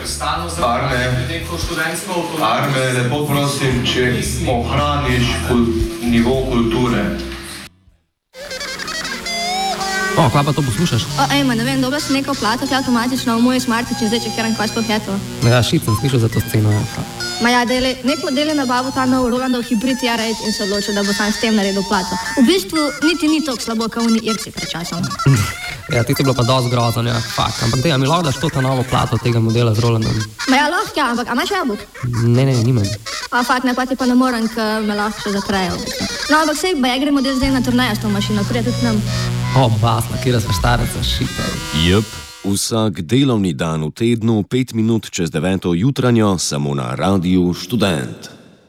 Arne, lepo prosim, če ohraniš nivo kulture. O, kaj pa to poslušaš? Ne vem, dobila sem neko plato, ki je avtomatično v moji smartič in zdaj čekiram, kaj sploh je to. Ja, šit sem slišal za to sceno. Nek model je nabavil ta nov Rolandov hibrid R8 in se odločil, da bo sam s tem naredil plato. V bistvu niti ni toliko slabo, kot oni Irci pred časom. Ja, ti je bilo pa dosti grozno, ja, fakt. Ampak dej, a mi lahko daš to ta novo plato tega modela z Rolandom? Lahko, ja, ampak a imaš jabolk? Ne, nimam. Fakt, ne, pa ti pa ne morem, ker me lahko še zatrejo. No, ampak sej, gremo model zdaj na turnejo s to mašino, prije tudi nam. O, basla, kjera sva štaraca, šita. Jep, vsak delovni dan v tednu, 5 minut čez 9. jutranjo, samo na Radiu Študent.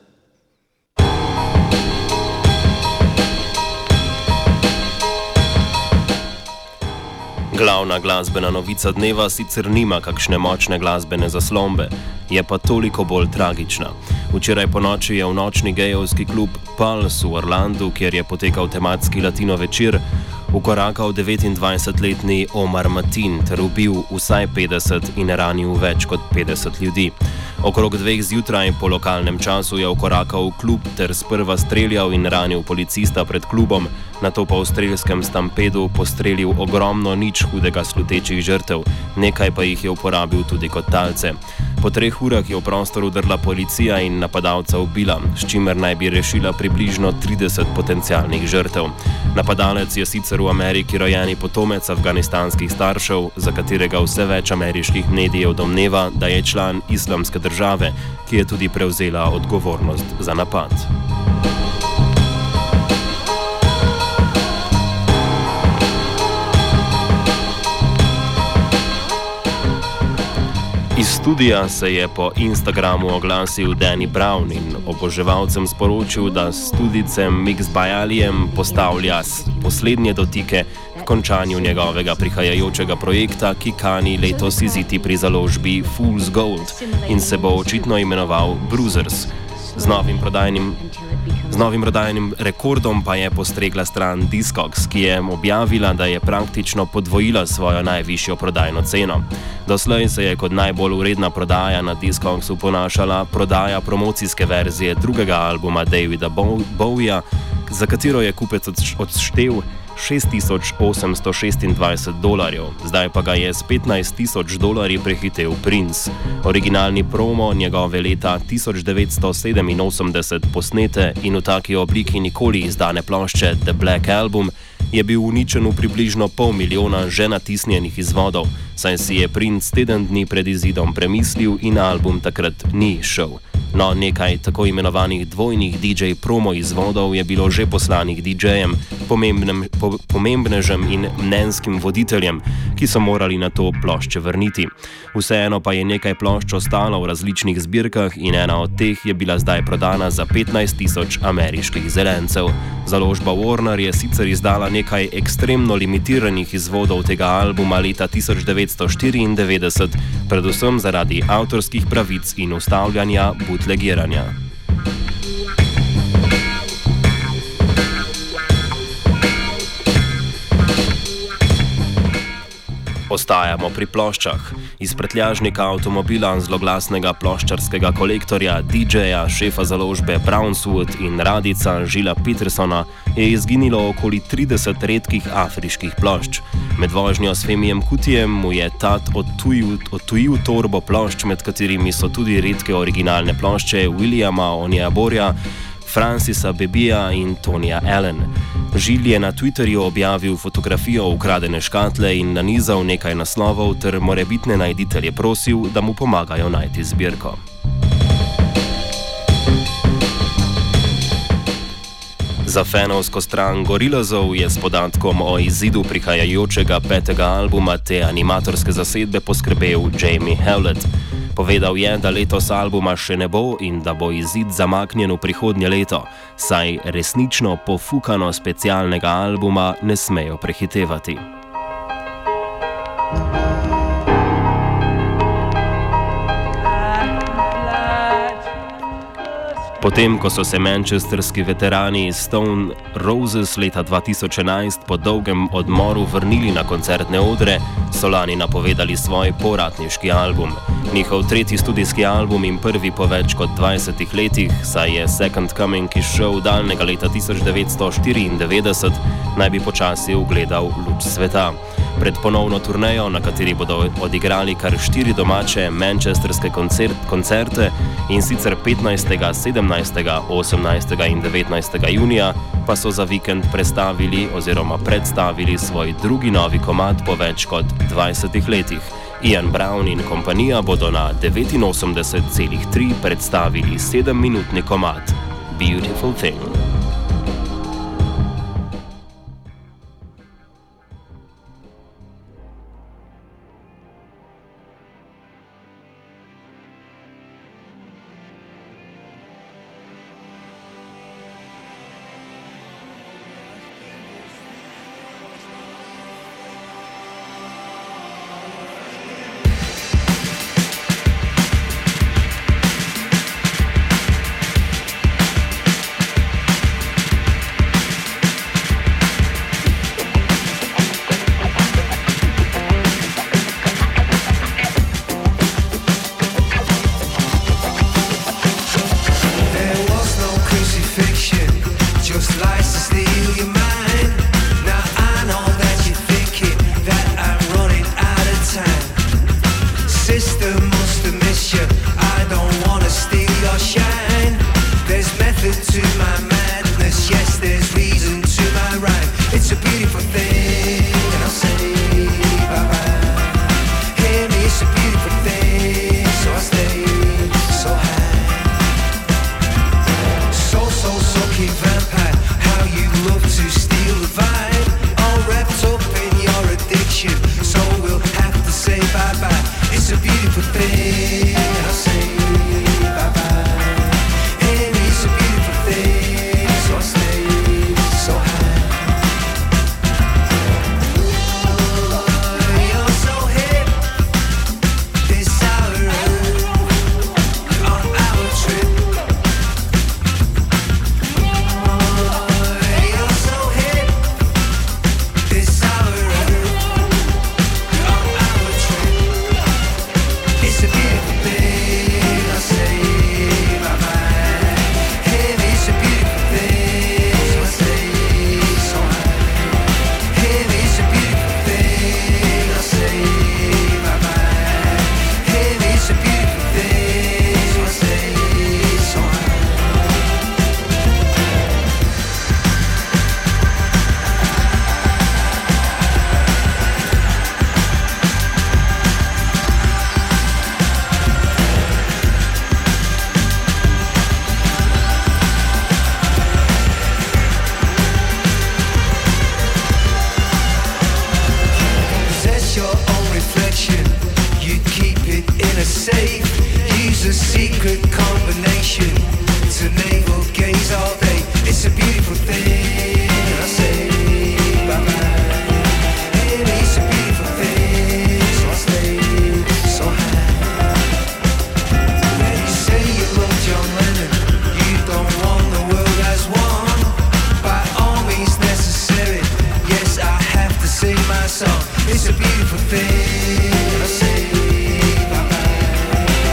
Glavna glasbena novica dneva sicer nima kakšne močne glasbene zaslombe, je pa toliko bolj tragična. Včeraj ponoči je v nočni gejovski klub Pulse v Orlandu, kjer je potekal tematski latino večer, ukorakal 29-letni Omar Matin ter ubil vsaj 50 in ranil več kot 50 ljudi. Okrog 2 zjutraj po lokalnem času je ukorakal v klub ter sprva streljal in ranil policista pred klubom, nato pa v strelskem stampedu postrelil ogromno nič hudega slutečih žrtev, nekaj pa jih je uporabil tudi kot talce. Po 3 urah je v prostor vdrla policija in napadalca ubila, s čimer naj bi rešila približno 30 potencialnih žrtev. Napadalec je sicer v Ameriki rojeni potomec afganistanskih staršev, za katerega vse več ameriških medijev domneva, da je član islamske države, ki je tudi prevzela odgovornost za napad. Iz studia se je po Instagramu oglasil Danny Brown in oboževalcem sporočil, da s studicem Mixed by Aliem postavlja poslednje dotike k končanju njegovega prihajajočega projekta, ki kani letos iziti pri založbi Fool's Gold in se bo očitno imenoval Bruisers. Z novim prodajnim rekordom pa je postregla stran Discogs, ki je objavila, da je praktično podvojila svojo najvišjo prodajno ceno. Doslej se je kot najbolj uredna prodaja na Discogsu ponašala prodaja promocijske verzije drugega albuma Davida Bowieja, za katero je kupec odštel $6,826, zdaj pa ga je s $15,000 prehitel Prince. Originalni promo njegove leta 1987 posnete in v taki obliki nikoli izdane plošče The Black Album je bil uničen v približno 500,000 že natisnjenih izvodov, saj si je Prince teden dni pred izidom premislil in album takrat ni šel. No, nekaj tako imenovanih dvojnih DJ promo izvodov je bilo že poslanih DJ-jem, pomembnežem in mnenjskim voditeljem, ki so morali na to plošče vrniti. Vseeno pa je nekaj plošč ostalo v različnih zbirkah in ena od teh je bila zdaj prodana za 15,000 ameriških zelencev. Založba Warner je sicer izdala nekaj ekstremno limitiranih izvodov tega albuma leta 1994, predvsem zaradi avtorskih pravic in ustavljanja bootlegiranja. Ostajamo pri ploščah. Iz prtljažnika avtomobila zloglasnega ploščarskega kolektorja, DJ-ja, šefa založbe Brownswood in radica Žila Petersona je izginilo okoli 30 redkih afriških plošč. Med vožnjo s Femijem Kutijem mu je tat odtujil torbo plošč, med katerimi so tudi redke originalne plošče Williama Onyeaborja, Francisa Bebija in Tonija Allen. Žil je na Twitterju objavil fotografijo ukradene škatle in nanizal nekaj naslovov ter morebitne najditelje prosil, da mu pomagajo najti zbirko. Za fanovsko stran Gorillazov je s podatkom o izidu prihajajočega 5. albuma te animatorske zasedbe poskrbel Jamie Hewlett. Povedal je, da letos albuma še ne bo in da bo izid zamaknjen v prihodnje leto, saj resnično pofukano specialnega albuma ne smejo prehitevati. Potem, ko so se manchesterski veterani iz Stone Roses leta 2011 po dolgem odmoru vrnili na koncertne odre, so lani napovedali svoj povratniški album. Njihov tretji studijski album in prvi po več kot 20 letih, saj je Second Coming izšel daljnega leta 1994, naj bi počasi ugledal luč sveta. Pred ponovno turnejo, na kateri bodo odigrali kar 4 domače manchesterske koncerte, in sicer 15., 17., 18. in 19. junija, pa so za vikend predstavili svoj drugi novi komad po več kot 20 letih. Ian Brown in kompanija bodo na 89,3 predstavili 7-minutni komad Beautiful Thing. It's a beautiful thing. I say bye-bye.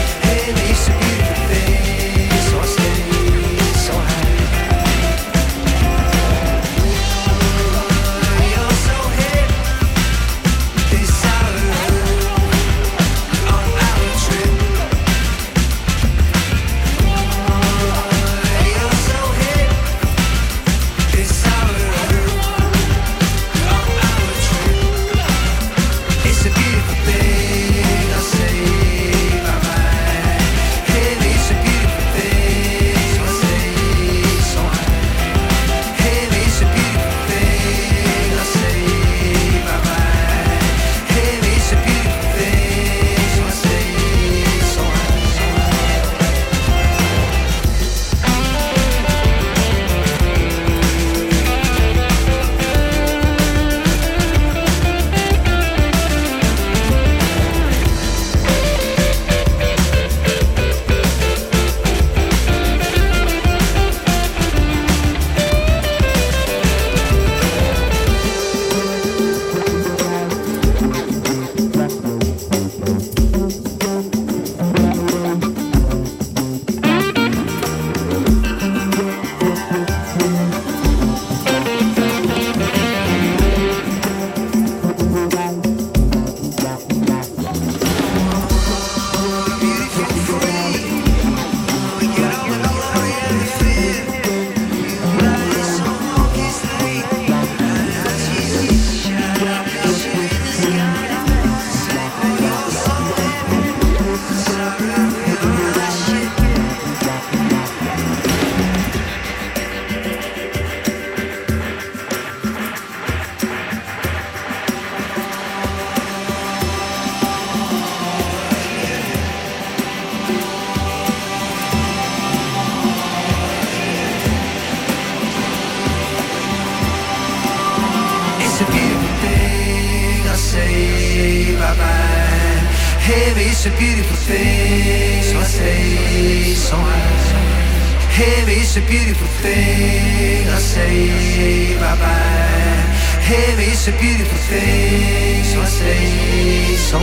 it's a beautiful thing, so I say, so heavy, it's a beautiful thing, I say, bye-bye. Heavy, it's a beautiful thing, so I say, so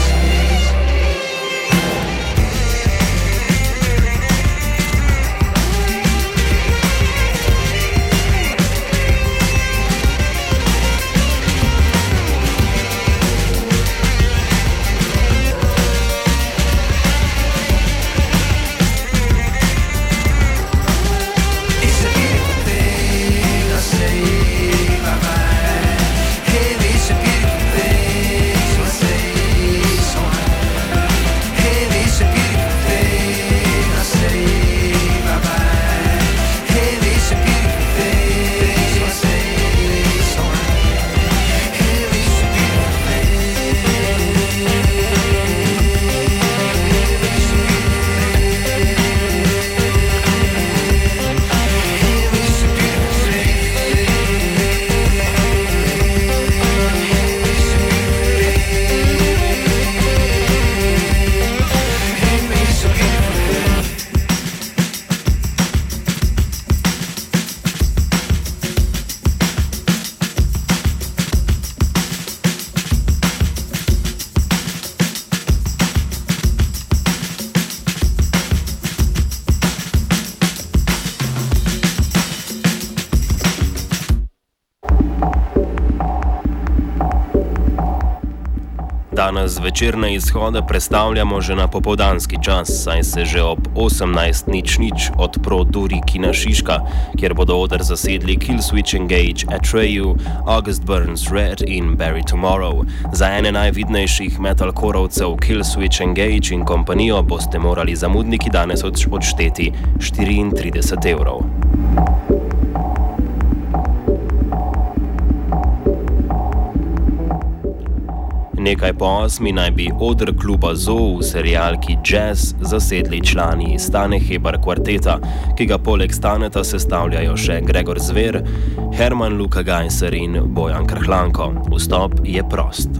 Danes večerne izhode prestavljamo že na popoldanski čas, saj se že ob 18:00 odpro duri Kina Šiška, kjer bodo oder zasedli Killswitch Engage, Atreyu, August Burns Red in Bury Tomorrow. Za ene najvidnejših metalkorovcev Killswitch Engage in kompanijo boste morali zamudniki danes odšteti 34 evrov. Nekaj po 8 naj bi oder kluba Zoo v serialki Jazz zasedli člani Stane Hebar kvarteta, ki ga poleg Staneta sestavljajo še Gregor Zver, Herman Luka Gajser in Bojan Krhlanko. Vstop je prost.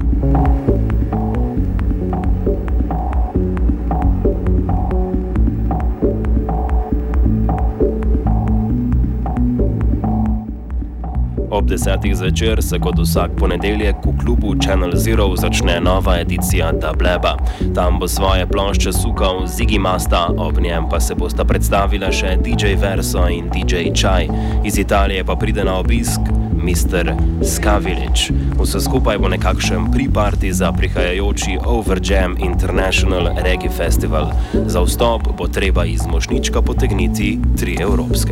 Ob 10. zvečer se kot vsak ponedeljek v klubu Channel Zero začne nova edicija Dubleba. Tam bo svoje plošče sukal Ziggy Masta, ob njem pa se bosta predstavila še DJ Verso in DJ Chai. Iz Italije pa pride na obisk Mr. Skavilic. Vse skupaj bo nekakšen pre-party za prihajajoči Overjam International Reggae Festival. Za vstop bo treba iz mošnjička potegniti 3 evropske.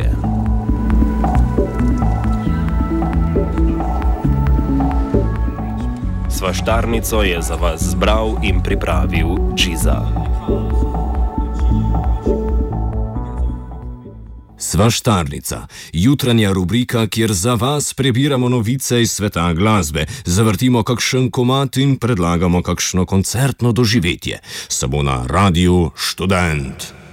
Svaštarnico je za vas zbral in pripravil Džiza. Svaštarnica, jutranja rubrika, kjer za vas prebiramo novice iz sveta glasbe, zavrtimo kakšen komad in predlagamo kakšno koncertno doživetje. Samo na Radiu Študent.